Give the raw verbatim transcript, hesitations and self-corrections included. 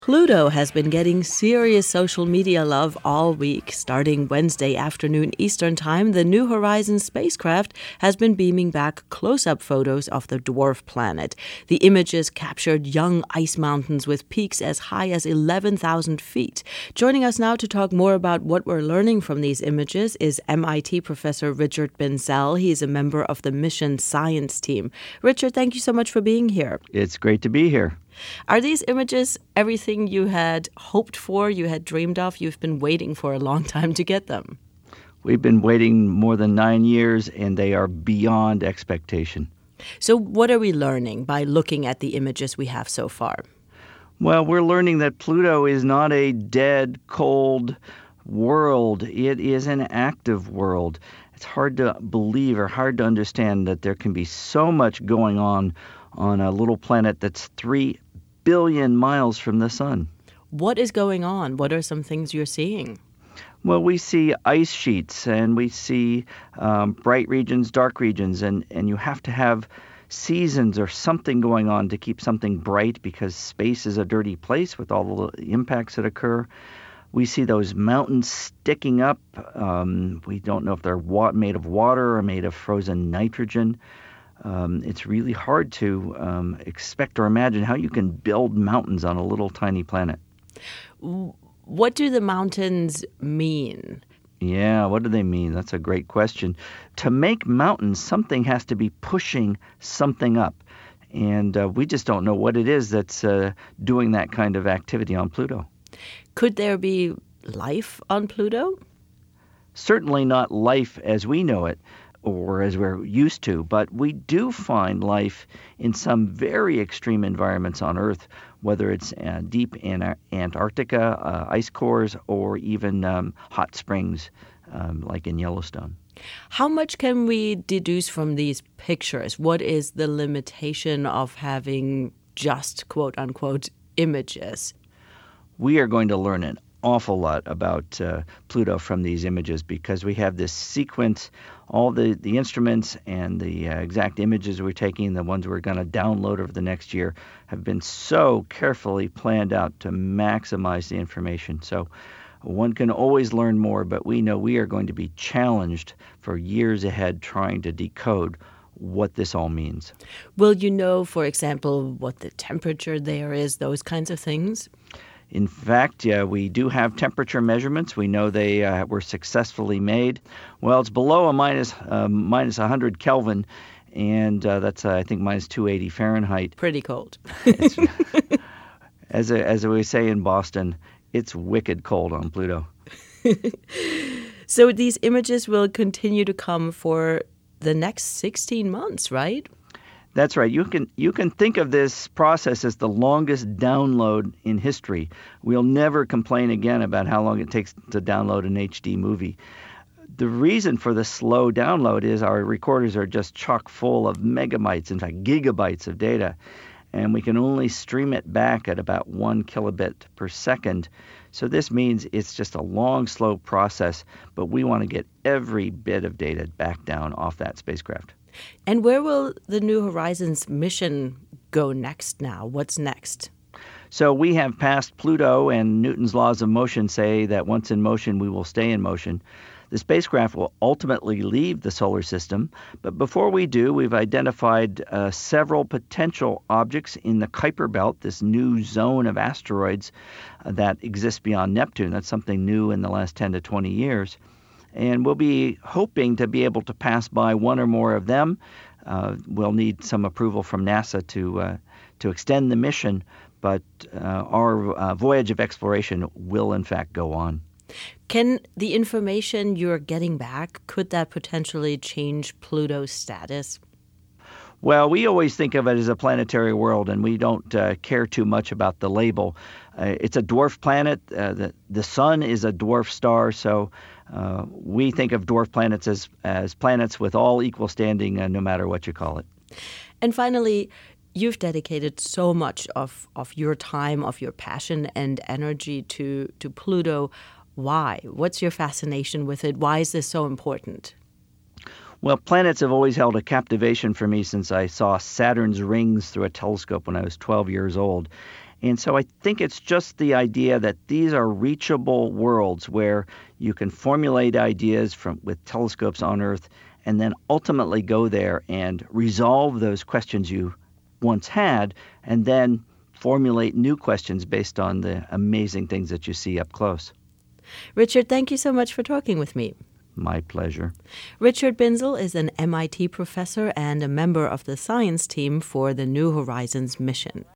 Pluto has been getting serious social media love all week. Starting Wednesday afternoon Eastern Time, the New Horizons spacecraft has been beaming back close-up photos of the dwarf planet. The images captured young ice mountains with peaks as high as eleven thousand feet. Joining us now to talk more about what we're learning from these images is M I T professor Richard Benzell. He's a member of the mission science team. Richard, thank you so much for being here. It's great to be here. Are these images everything you had hoped for, you had dreamed of? You've been waiting for a long time to get them. We've been waiting more than nine years, and they are beyond expectation. So what are we learning by looking at the images we have so far? Well, we're learning that Pluto is not a dead, cold world. It is an active world. It's hard to believe or hard to understand that there can be so much going on on a little planet that's three billion miles from the sun. What is going on? What are some things you're seeing? Well, we see ice sheets and we see um, bright regions, dark regions, and, and you have to have seasons or something going on to keep something bright because space is a dirty place with all the impacts that occur. We see those mountains sticking up. Um, we don't know if they're wa- made of water or made of frozen nitrogen. Um, it's really hard to um, expect or imagine how you can build mountains on a little tiny planet. What do the mountains mean? Yeah, what do they mean? That's a great question. To make mountains, something has to be pushing something up. And uh, we just don't know what it is that's uh, doing that kind of activity on Pluto. Could there be life on Pluto? Certainly not life as we know it, or as we're used to, but we do find life in some very extreme environments on Earth, whether it's uh, deep in Antarctica, uh, ice cores, or even um, hot springs um, like in Yellowstone. How much can we deduce from these pictures? What is the limitation of having just quote-unquote images? We are going to learn an awful lot about uh, Pluto from these images because we have this sequence, all the, the instruments and the uh, exact images we're taking, the ones we're going to download over the next year, have been so carefully planned out to maximize the information. So one can always learn more, but we know we are going to be challenged for years ahead trying to decode what this all means. Will you know, for example, what the temperature there is, those kinds of things? In fact, yeah, we do have temperature measurements. We know they uh, were successfully made. Well, it's below a minus, uh, minus one hundred Kelvin, and uh, that's, uh, I think, minus two hundred eighty Fahrenheit. Pretty cold. as, a, as we say in Boston, it's wicked cold on Pluto. So these images will continue to come for the next sixteen months, right? That's right. You can you can think of this process as the longest download in history. We'll never complain again about how long it takes to download an H D movie. The reason for the slow download is our recorders are just chock full of megabytes, in fact gigabytes of data, and we can only stream it back at about one kilobit per second. So this means it's just a long, slow process, but we want to get every bit of data back down off that spacecraft. And where will the New Horizons mission go next now? What's next? So we have passed Pluto, and Newton's laws of motion say that once in motion, we will stay in motion. The spacecraft will ultimately leave the solar system, but before we do, we've identified uh, several potential objects in the Kuiper Belt, this new zone of asteroids uh, that exists beyond Neptune. That's something new in the last ten to twenty years. And we'll be hoping to be able to pass by one or more of them. Uh, we'll need some approval from NASA to uh, to extend the mission, but uh, our uh, voyage of exploration will, in fact, go on. Can the information you're getting back, could that potentially change Pluto's status? Well, we always think of it as a planetary world, and we don't uh, care too much about the label. Uh, it's a dwarf planet. Uh, the, the sun is a dwarf star, so uh, we think of dwarf planets as, as planets with all equal standing, uh, no matter what you call it. And finally, you've dedicated so much of, of your time, of your passion and energy to, to Pluto. Why? What's your fascination with it? Why is this so important? Well, planets have always held a captivation for me since I saw Saturn's rings through a telescope when I was twelve years old. And so I think it's just the idea that these are reachable worlds where you can formulate ideas from with telescopes on Earth and then ultimately go there and resolve those questions you once had and then formulate new questions based on the amazing things that you see up close. Richard, thank you so much for talking with me. My pleasure. Richard Binzel is an M I T professor and a member of the science team for the New Horizons mission.